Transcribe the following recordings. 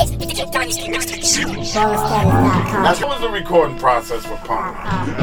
What was the recording process for Pun?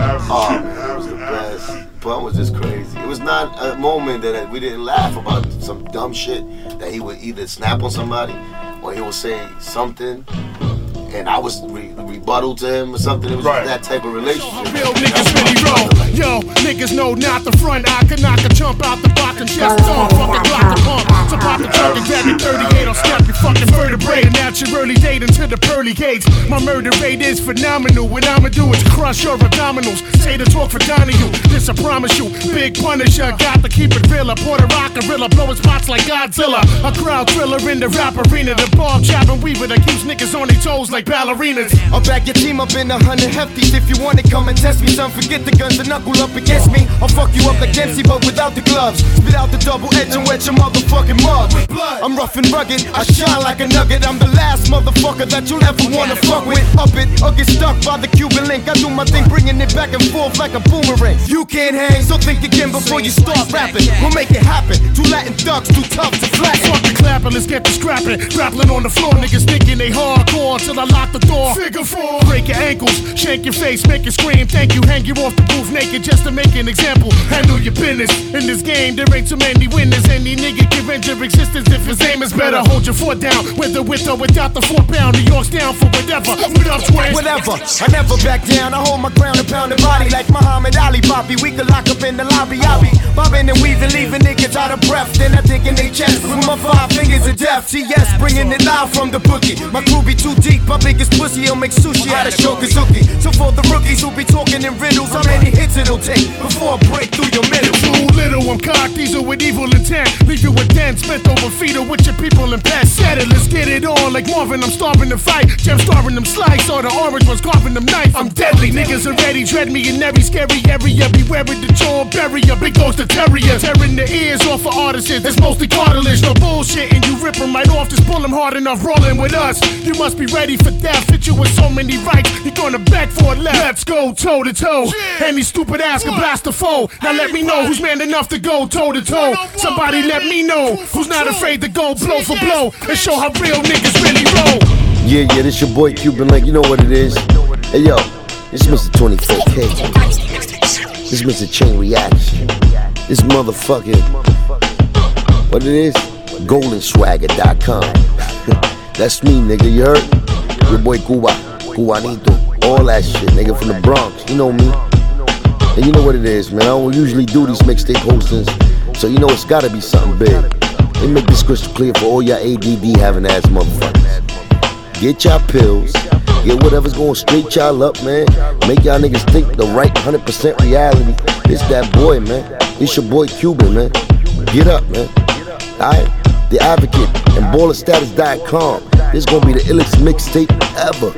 It was the best. Pun was just crazy. It was not a moment that we didn't laugh about some dumb shit that he would either snap on somebody or he would say something and I was rebuttal to him or something. It was just that type of relationship. Real niggas really roll. Yo, niggas know not the front. I can knock a jump out the box and chest off. Fucking block the pump. So pop the trunk and grab your 38 or snap your fucking vertebrae. And out your early date into the pearly gates. My murder rate is phenomenal. What I'ma do is crush your abdominals. Say the talk for Donahue. This I promise you. Big Punisher. Got to keep it real. Puerto Rock gorilla. Blowing spots like Godzilla. A crowd thriller in the rap arena. The ball chopping weaver that keeps niggas on their toes like ballerinas. I'll back your team up in 100 hefties. If you want it, come and test me. Son, forget the guns and knuckle up against me. I'll fuck you up like Dempsey, but without the gloves. Spit out the double edge and wet your motherfucking mug. I'm rough and rugged, I shine like a nugget. I'm the last motherfucker that you'll ever wanna fuck with. Up it or get stuck by the Cuban link. I do my thing, bringing it back and forth like a boomerang. You can't hang, so think again before you start rapping. We'll make it happen. Two Latin thugs, too tough to flatten. Fuck the clapping, let's get the scrapping. Grappling on the floor, niggas thinking they hardcore till I lock the door. Figure 4, break your ankles, shank your face, make you scream. Thank you, hang you off the booth naked just to make an example. Handle your business. In this game, there ain't too many winners. Any nigga can end your existence if his aim is better. Hold your foot down, whether with or without the 4 pound. New York's down for whatever. What up, twins? Whatever, I never back down. I hold my ground and pound the body like Muhammad Ali. Poppy, we could lock up in the lobby. I be bobbing and weaving, leaving niggas out of breath. Then I dig in their chest with my 5 fingers of death. TS, bringing it live from the bookie. My crew be too deep, my biggest pussy, he'll make sushi out of Shokazuki. So for the rookies who be talking in riddles, how many hits it'll take before I break through your middle? Too little, I'm cock diesel with evil intent. Leave you with dents, bent over feeder with your people and pets. Set it, let's get it on like Marvin, I'm starving to fight. Jam starving them slice, or the orange one's carving them knife. I'm deadly, niggas already dread me in every scary area. Beware of the jaw barrier, big ghost of terrier. Tearing the ears off of artists, it's mostly cartilage. No bullshit, and you rip them right off, just pull them hard enough, rolling with us. You must be ready for death, hit you with so many rights, you're gonna beg for it left. Let's go toe to toe, any stupid ass can blast a foe. Now let me know who's man enough to go toe to toe. Somebody let me know who's not afraid to go blow for blow and show how real niggas really roll. Yeah, this your boy Cuban Link, you know what it is. Hey yo, this is Mr. 24K. This is Mr. Chain Reaction. This motherfucking, what it is? GoldenSwagger.com. That's me, nigga, you heard? Your boy Cuba, Cubanito, all that shit, nigga, from the Bronx, you know me. And you know what it is, man, I don't usually do these mixtape hostings, so you know it's gotta be something big. Let me make this crystal clear for all y'all ADD having ass motherfuckers. Get y'all pills, get whatever's going straight y'all up, man. Make y'all niggas think the right 100% reality. It's that boy, man. It's your boy Cuban, man. Get up, man. Alright? The Advocate and ballerstatus.com. This gonna be the illest mixtape ever.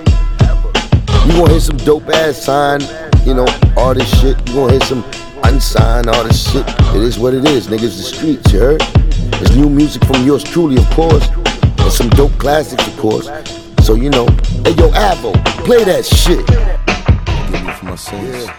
You gonna hear some dope ass signed, you know, artist shit. You gonna hear some unsigned artist shit. It is what it is, niggas. The streets, you heard? There's new music from yours truly, of course, and some dope classics, of course. So you know, hey yo, Avo, play that shit. Give me for my sins.